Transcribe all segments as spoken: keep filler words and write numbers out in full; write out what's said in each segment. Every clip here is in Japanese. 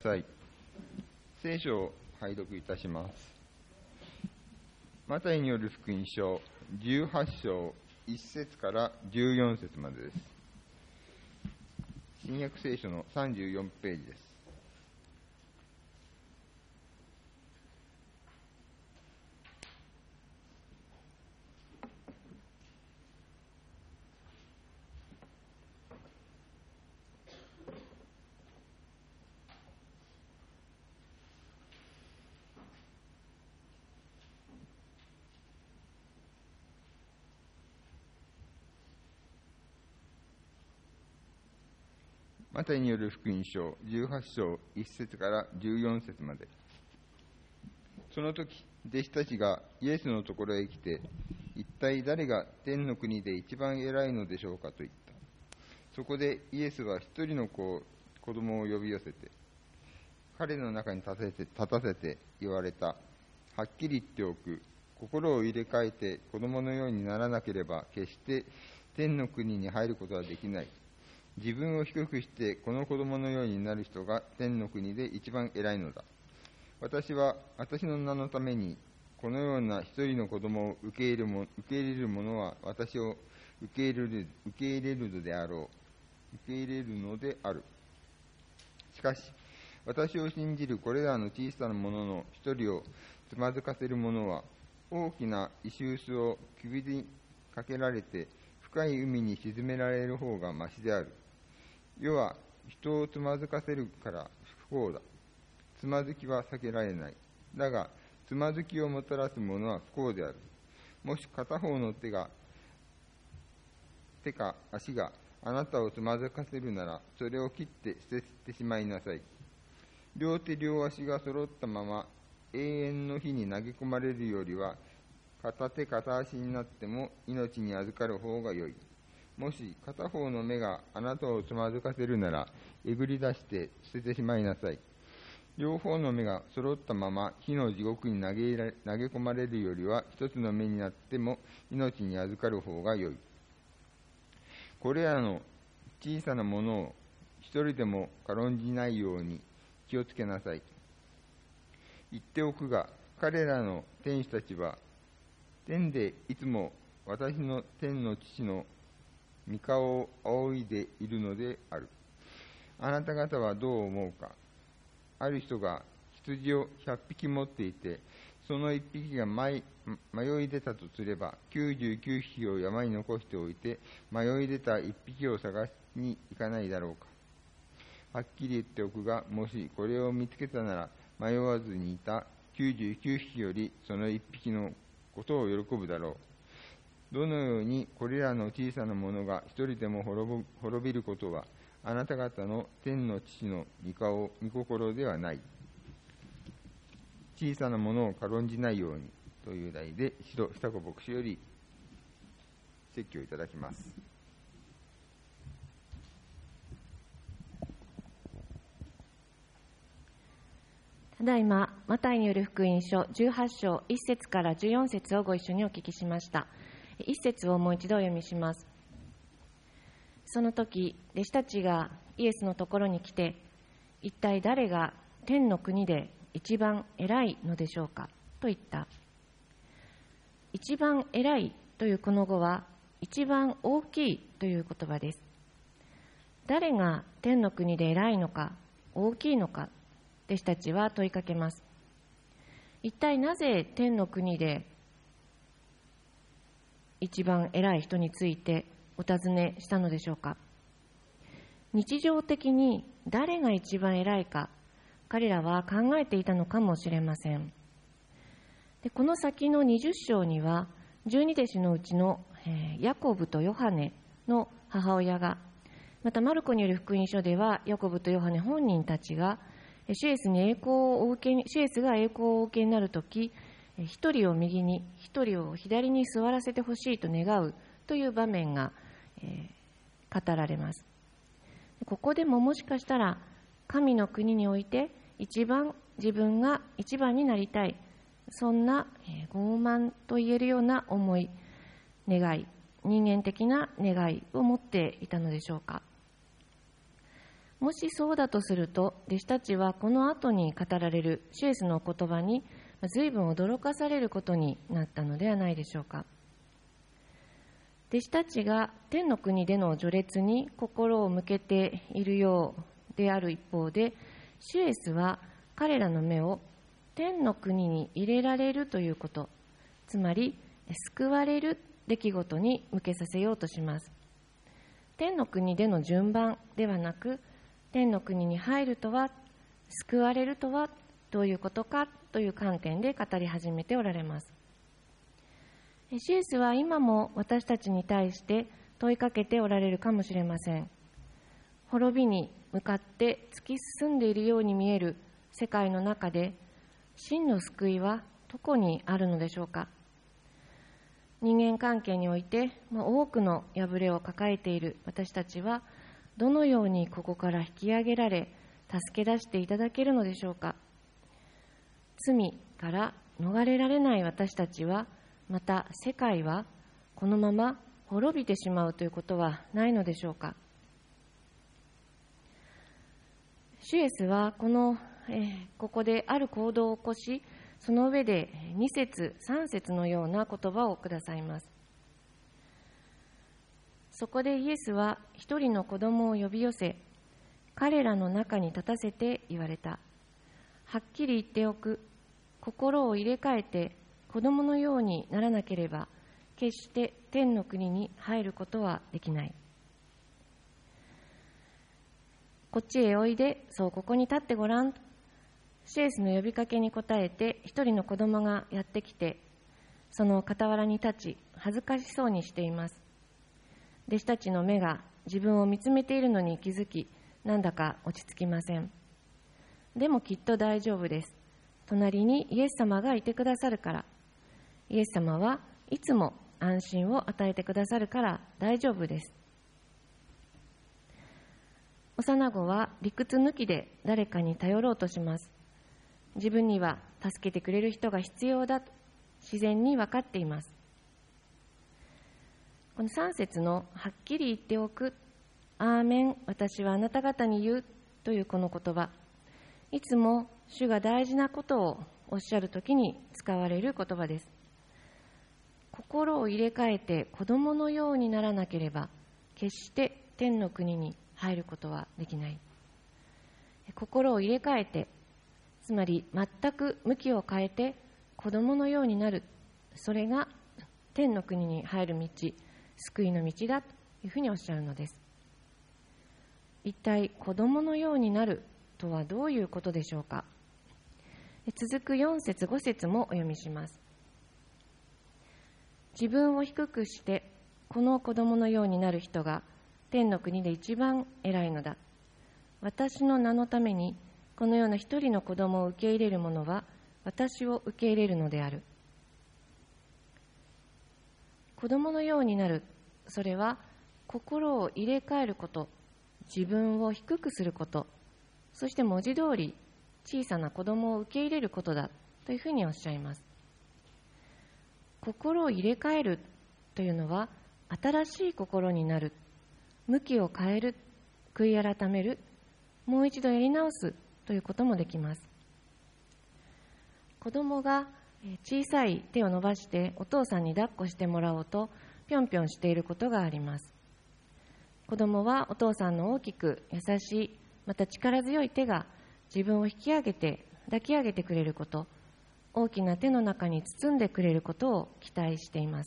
さい。聖書を拝読いたします。マタイによる福音書じゅうはち章いち節からじゅうよん節までです。新約聖書のさんじゅうよんページです。マタイによる福音書じゅうはち章いち節からじゅうよん節まで。その時、弟子たちがイエスのところへ来て、一体誰が天の国で一番偉いのでしょうかと言った。そこでイエスは一人の子を子供を呼び寄せて、彼の中に立てて立たせて言われた。はっきり言っておく。心を入れ替えて子供のようにならなければ、決して天の国に入ることはできない。自分を低くしてこの子供のようになる人が天の国で一番偉いのだ。私は私の名のためにこのような一人の子供を受け入れるも、受け入れる者は私を受け入れる、受け入れるのであろう。受け入れるのである。しかし、私を信じるこれらの小さな者の一人をつまずかせる者は、大きな石臼を首にかけられて深い海に沈められる方がましである。世は人をつまずかせるから不幸だ。つまずきは避けられない。だが、つまずきをもたらす者は不幸である。もし片方の手が、手か足があなたをつまずかせるなら、それを切って捨ててしまいなさい。両手両足が揃ったまま永遠の火に投げ込まれるよりは、片手片足になっても命に預かる方が良い。もし片方の目があなたをつまずかせるなら、えぐり出して捨ててしまいなさい。両方の目が揃ったまま火の地獄に投げら投げ込まれるよりは、一つの目になっても命に預かる方が良い。これらの小さなものを一人でも軽んじないように気をつけなさい。言っておくが、彼らの天使たちは天でいつも私の天の父の御顔を仰いでいるのである。あなた方はどう思うか。ある人が羊を百匹持っていて、その一匹が迷い出たとすれば、九十九匹を山に残しておいて、迷い出た一匹を探しに行かないだろうか。はっきり言っておくが、もしこれを見つけたなら、迷わずにいた九十九匹よりその一匹のことを喜ぶだろう。どのようにこれらの小さなものが一人でも滅ぶ、滅びることは、あなた方の天の父の御顔、御心ではない。小さなものを軽んじないようにという題で、使徒久子牧師より説教いただきます。 ただいま、マタイによる福音書じゅうはち章いち節からじゅうよん節をご一緒にお聞きしました。いち節をもう一度お読みします。その時、弟子たちがイエスのところに来て、一体誰が天の国で一番偉いのでしょうかと言った。一番偉いというこの語は、一番大きいという言葉です。誰が天の国で偉いのか、大きいのか、弟子たちは問いかけます。一体なぜ天の国で一番偉い人についてお尋ねしたのでしょうか。日常的に誰が一番偉いか、彼らは考えていたのかもしれません。で、この先のにじゅっ章には、十二弟子のうちの、えー、ヤコブとヨハネの母親が、またマルコによる福音書では、ヤコブとヨハネ本人たちが、シエスに栄光をお受けに、シエスが栄光をお受けになるとき、一人を右に、一人を左に座らせてほしいと願うという場面が、えー、語られます。ここでももしかしたら、神の国において一番自分が一番になりたい、そんな、えー、傲慢と言えるような思い、願い、人間的な願いを持っていたのでしょうか。 もしそうだとすると、弟子たちはこの後に語られるシエスの言葉に随分驚かされることになったのではないでしょうか。弟子たちが天の国での序列に心を向けているようである一方で、シエスは彼らの目を天の国に入れられるということ、つまり救われる出来事に向けさせようとします。天の国での順番ではなく、天の国に入るとは、救われるとはどういうことかという観点で語り始めておられます。シエスは今も私たちに対して問いかけておられるかもしれません。滅びに向かって突き進んでいるように見える世界の中で、真の救いはどこにあるのでしょうか。人間関係において、まあ、多くの破れを抱えている私たちは、どのようにここから引き上げられ、助け出していただけるのでしょうか。罪から逃れられない私たちは、また世界はこのまま滅びてしまうということはないのでしょうか。シュエスはこの、えー、ここである行動を起こし、その上でに節さん節のような言葉をくださいます。そこでイエスは一人の子供を呼び寄せ、彼らの中に立たせて言われた。はっきり言っておく。心を入れ替えて子供のようにならなければ、決して天の国に入ることはできない。こっちへおいで、そうここに立ってごらん。シエスの呼びかけに応えて、一人の子供がやってきて、その傍らに立ち、恥ずかしそうにしています。弟子たちの目が自分を見つめているのに気づき、なんだか落ち着きません。でもきっと大丈夫です。隣にイエス様がいてくださるから。イエス様はいつも安心を与えてくださるから大丈夫です。幼子は理屈抜きで誰かに頼ろうとします。自分には助けてくれる人が必要だと自然に分かっています。このさん節のはっきり言っておく、アーメン、私はあなた方に言うというこの言葉、いつも主が大事なことをおっしゃるときに使われる言葉です。心を入れ替えて子供のようにならなければ、決して天の国に入ることはできない。心を入れ替えて、つまり全く向きを変えて子供のようになる、それが天の国に入る道、救いの道だというふうにおっしゃるのです。一体子供のようになるとはどういうことでしょうか。続くよん節ご節もお読みします。自分を低くしてこの子供のようになる人が天の国で一番偉いのだ。私の名のためにこのような一人の子供を受け入れる者は私を受け入れるのである。子供のようになる、それは心を入れ替えること、自分を低くすること、そして文字通り小さな子供を受け入れることだというふうにおっしゃいます。心を入れ替えるというのは新しい心になる、向きを変える、悔い改める、もう一度やり直すということもできます。子供が小さい手を伸ばしてお父さんに抱っこしてもらおうとぴょんぴょんしていることがあります。子供はお父さんの大きく優しい、また力強い手が自分を引き上げて抱き上げてくれること、大きな手の中に包んでくれることを期待しています。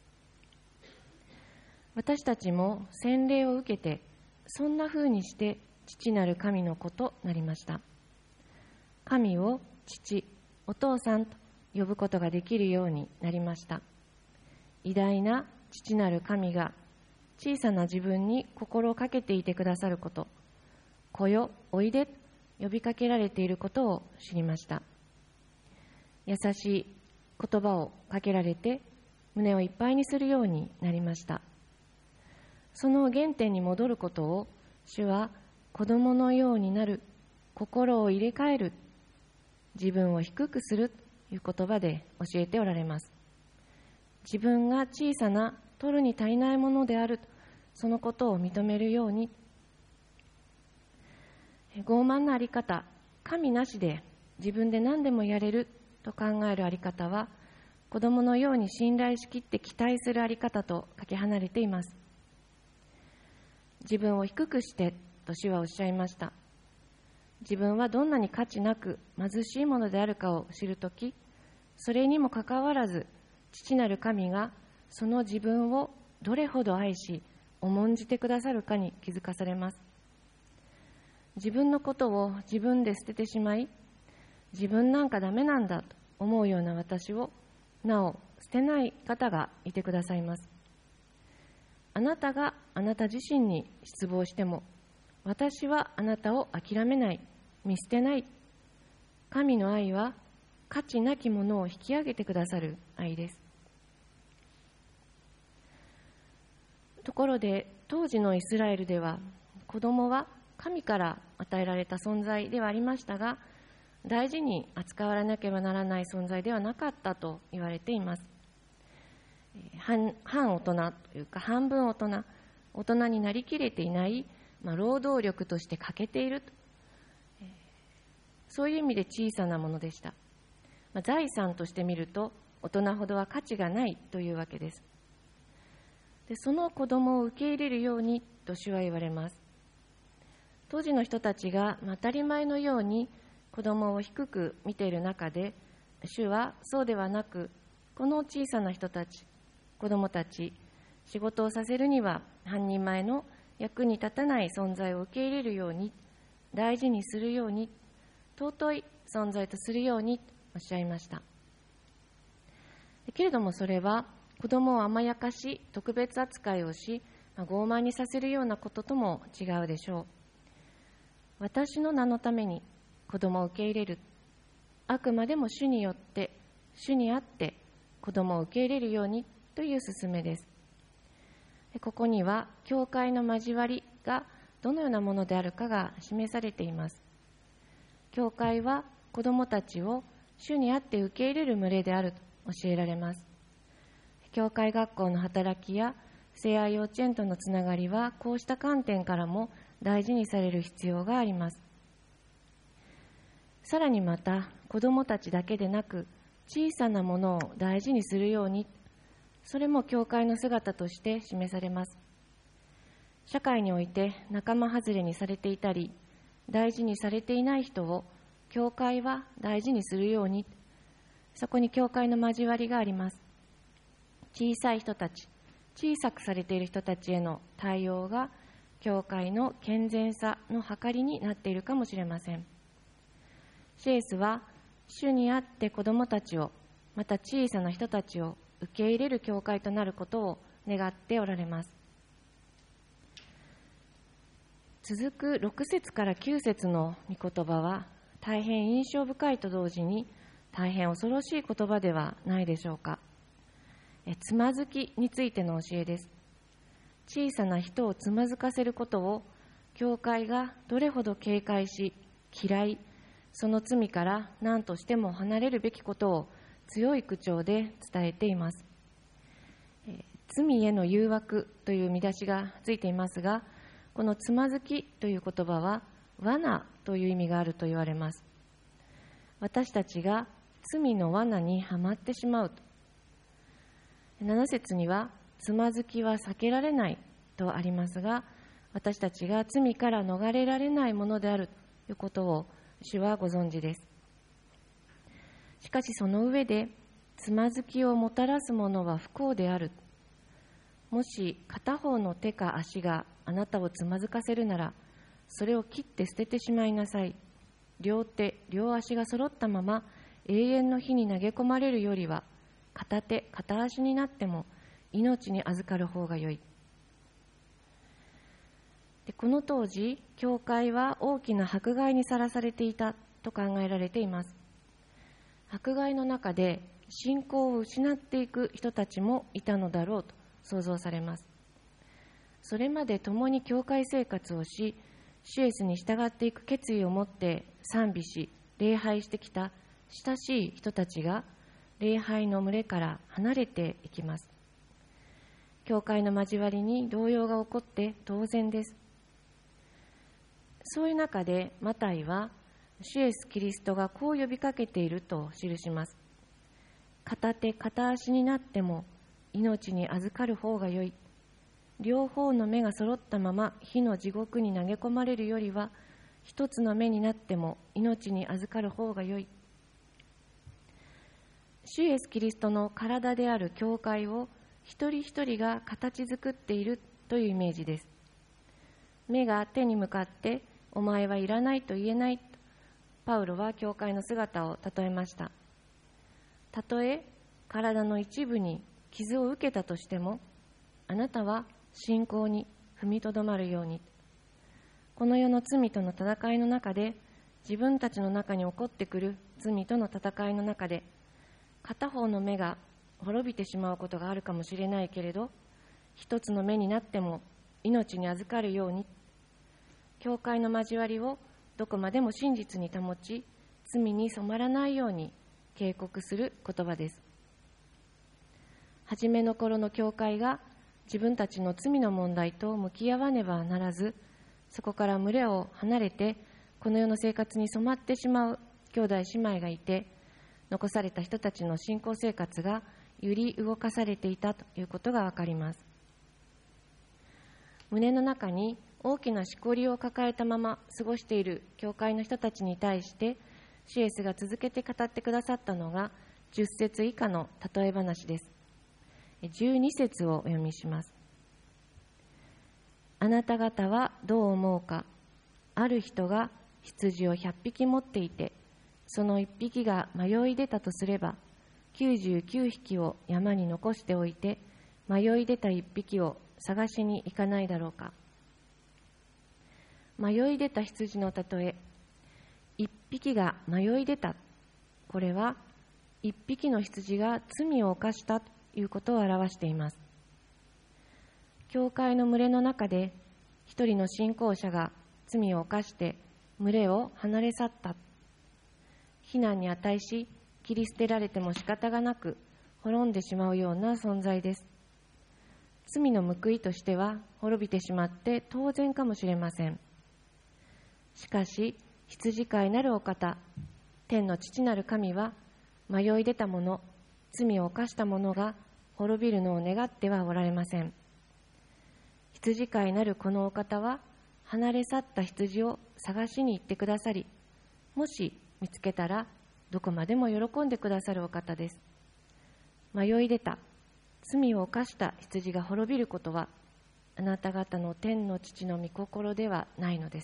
私たちも洗礼を受けて、そんな風にして父なる神の子となりました。神を父、お父さんと呼ぶことができるようになりました。偉大な父なる神が小さな自分に心をかけていてくださること、子よ、おいでと呼びかけられていることを知りました。優しい言葉をかけられて胸をいっぱいにするようになりました。その原点に戻ることを主は子供のようになる、心を入れ替える、自分を低くするという言葉で教えておられます。自分が小さな取るに足りないものである、そのことを認めるように、 傲慢なあり方、神なしで自分で何でもやれると考えるあり方は、子供のように信頼しきって期待するあり方とかけ離れています。自分を低くしてと主はおっしゃいました。自分はどんなに価値なく貧しいものであるかを知るとき、それにもかかわらず父なる神がその自分をどれほど愛し重んじてくださるかに気づかされます。自分のことを自分で捨ててしまい、自分なんかダメなんだと思うような私をなお捨てない方がいてくださいます。あなたがあなた自身に失望しても、私はあなたを諦めない、見捨てない。神の愛は価値なきものを引き上げてくださる愛です。ところで当時のイスラエルでは、子供は神から与えられた存在ではありましたが、大事に扱われなければならない存在ではなかったと言われています。半, 半大人というか半分大人、大人になりきれていない、まあ、労働力として欠けていると、そういう意味で小さなものでした。まあ、財産として見ると大人ほどは価値がないというわけです。で、その子供を受け入れるようにと主は言われます。当時の人たちが当たり前のように子供を低く見ている中で、主はそうではなく、この小さな人たち、子供たち、仕事をさせるには半人前の役に立たない存在を受け入れるように、大事にするように、尊い存在とするようにとおっしゃいました。けれどもそれは子供を甘やかし、特別扱いをし、傲慢にさせるようなこととも違うでしょう。私の名のために子供を受け入れる、あくまでも主によって、主にあって子供を受け入れるようにという勧めです。ここには教会の交わりがどのようなものであるかが示されています。教会は子供たちを主にあって受け入れる群れであると教えられます。教会学校の働きや聖愛幼稚園とのつながりは、こうした観点からも大事にされる必要があります。さらにまた、子どもたちだけでなく、小さなものを大事にするように、それも教会の姿として示されます。社会において仲間外れにされていたり、大事にされていない人を教会は大事にするように、そこに教会の交わりがあります。小さい人たち、小さくされている人たちへの対応が教会の健全さの計りになっているかもしれません。シエスは主にあって子どもたちを、また小さな人たちを受け入れる教会となることを願っておられます。続くろく節からきゅう節の御言葉は大変印象深いと同時に大変恐ろしい言葉ではないでしょうか。えつまずきについての教えです。小さな人をつまずかせることを教会がどれほど警戒し嫌い、その罪から何としても離れるべきことを強い口調で伝えています。え罪への誘惑という見出しがついていますが、このつまずきという言葉は罠という意味があると言われます。私たちが罪の罠にはまってしまうと。なな節にはつまずきは避けられないとありますが、私たちが罪から逃れられないものであるということを主はご存知です。しかしその上で、つまずきをもたらすものは不幸である。もし片方の手か足があなたをつまずかせるなら、それを切って捨ててしまいなさい。両手両足が揃ったまま永遠の火に投げ込まれるよりは、片手片足になっても命に預かる方がよい。でこの当時、教会は大きな迫害にさらされていたと考えられています。迫害の中で信仰を失っていく人たちもいたのだろうと想像されます。それまで共に教会生活をし、主イエスに従っていく決意を持って賛美し礼拝してきた親しい人たちが礼拝の群れから離れていきます。教会の交わりに動揺が起こって当然です。 そういう中でマタイは主イエスキリストがこう呼びかけていると記します。片手片足になっても命に預かる方がよい。両方の目が揃ったまま火の地獄に投げ込まれるよりは、一つの目になっても命に預かる方がよい。主イエスキリストの体である教会を一人一人が形作っているというイメージです。目が手に向かってお前はいらないと言えないとパウロは教会の姿を例えました。たとえ体の一部に傷を受けたとしても、あなたは信仰に踏みとどまるように。この世の罪との戦いの中で、自分たちの中に起こってくる罪との戦いの中で、片方の目が滅びてしまうことがあるかもしれないけれど、一つの目になっても命に預かるように、教会の交わりをどこまでも真実に保ち、罪に染まらないように警告する言葉です。初めの頃の教会が自分たちの罪の問題と向き合わねばならず、そこから群れを離れてこの世の生活に染まってしまう兄弟姉妹がいて、残された人たちの信仰生活が揺り動かされていたということがわかります。胸の中に大きなしこりを抱えたまま過ごしている教会の人たちに対して、主イエスが続けて語ってくださったのがじゅっ節以下の例え話です。じゅうに節をお読みします。あなた方はどう思うか。ある人が羊をひゃっぴき持っていて、そのいっぴきが迷い出たとすれば、きゅうじゅうきゅうひきを山に残しておいて、迷い出たいっぴきを探しに行かないだろうか。迷い出た羊の例え、いっぴきが迷い出た。これはいっぴきの羊が罪を犯したということを表しています。教会の群れの中で一人の信仰者が罪を犯して群れを離れ去った。非難に値し、切り捨てられても仕方がなく滅んでしまうような存在です。罪の報いとしては滅びてしまって当然かもしれません。しかし羊飼いなるお方、天の父なる神は、迷い出た者、罪を犯した者が滅びるのを願ってはおられません。羊飼いなるこのお方は、離れ去った羊を探しに行ってくださり、もし見つけたらどこまでも喜んでくださるお方です。迷い出た、罪を犯した羊が滅びることは、あなた方の天の父の御心ではないのです。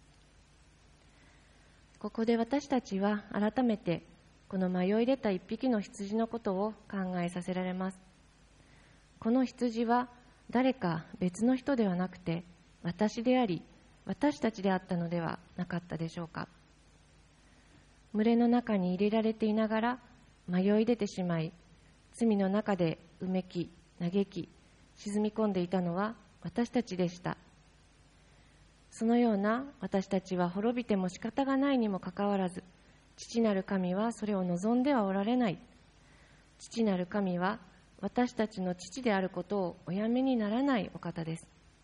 ここで私たちは改めてこの迷い出た一匹の羊のことを考えさせられます。この羊は誰か別の人ではなくて私であり、私たちであったのではなかったでしょうか。群れの中に入れられていながら迷い出てしまい、罪の中でうめき嘆き沈み込んでいたのは私たちでした。そのような私たちは滅びても仕方がないにもかかわらず、父なる神はそれを望んではおられない。父なる神は私たちの父であることをおやめにならないお方です。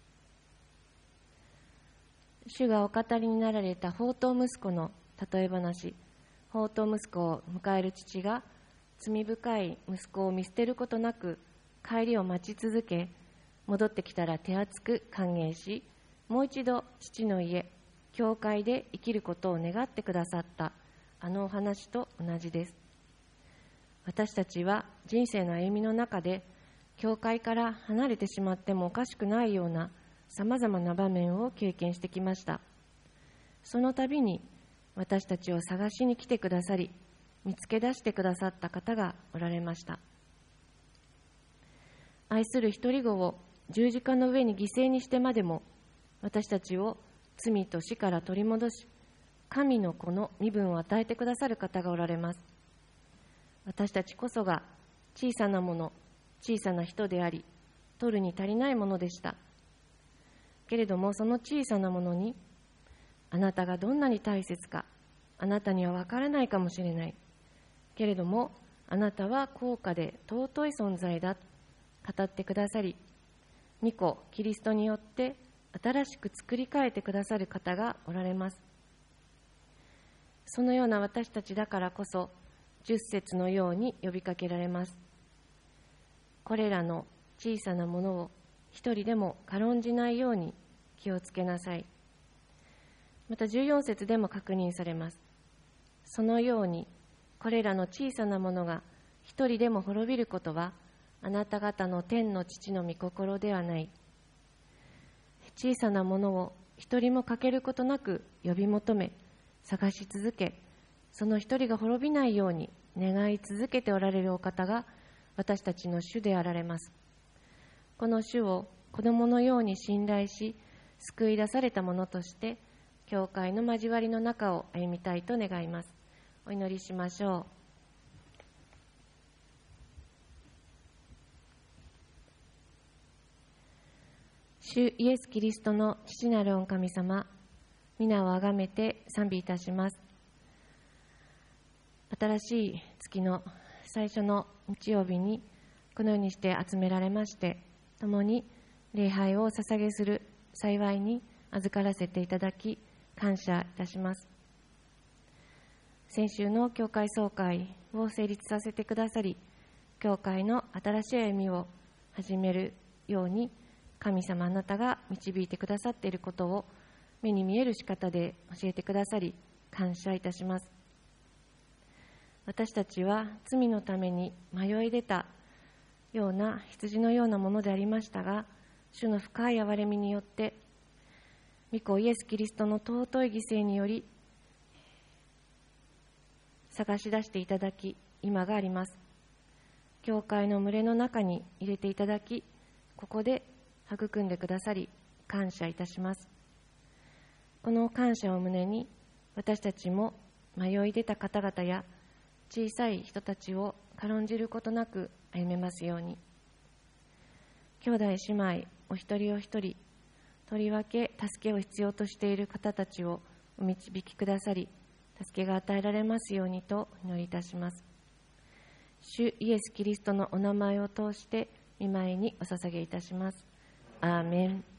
主がお語りになられた放蕩息子の例え話、放蕩息子を迎える父が罪深い息子を見捨てることなく帰りを待ち続け、戻ってきたら手厚く歓迎し、もう一度父の家、教会で生きることを願ってくださったあのお話と同じです。私たちは人生の歩みの中で教会から離れてしまってもおかしくないようなさまざまな場面を経験してきました。その度に私たちを探しに来てくださり、見つけ出してくださった方がおられました。愛する一人子を十字架の上に犠牲にしてまでも私たちを罪と死から取り戻し、神の子の身分を与えてくださる方がおられます。私たちこそが小さなもの、小さな人であり、取るに足りないものでした。けれどもその小さなものに、あなたがどんなに大切か、あなたには分からないかもしれない。けれどもあなたは高価で尊い存在だと語ってくださり、御子キリストによって新しく作り変えてくださる方がおられます。そのような私たちだからこそ、十節のように呼びかけられます。これらの小さなものを一人でも軽んじないように気をつけなさい。またじゅうよん節でも確認されます。そのようにこれらの小さなものが一人でも滅びることはあなた方の天の父の御心ではない。小さなものを一人も欠けることなく呼び求め探し続け、その一人が滅びないように願い続けておられるお方が私たちの主であられます。この主を子供のように信頼し救い出されたものとして教会の交わりの中を歩みたいと願います。お祈りしましょう。主イエス・キリストの父なる御神様、皆をあがめて賛美いたします。新しい月の最初の日曜日にこのようにして集められまして、共に礼拝を捧げする幸いに預からせていただき感謝いたします。先週の教会総会を成立させてくださり、教会の新しい歩みを始めるように神様あなたが導いてくださっていることを目に見える仕方で教えてくださり感謝いたします。私たちは罪のために迷い出たような羊のようなものでありましたが、主の深い憐れみによって御子イエス・キリストの尊い犠牲により探し出していただき今があります。教会の群れの中に入れていただき、ここで育んでくださり感謝いたします。この感謝を胸に私たちも迷い出た方々や小さい人たちを軽んじることなく歩めますように。兄弟姉妹お一人お一人、とりわけ助けを必要としている方たちをお導きくださり、助けが与えられますようにとお祈りいたします。主イエス・キリストのお名前を通して御前にお捧げいたします。アーメン。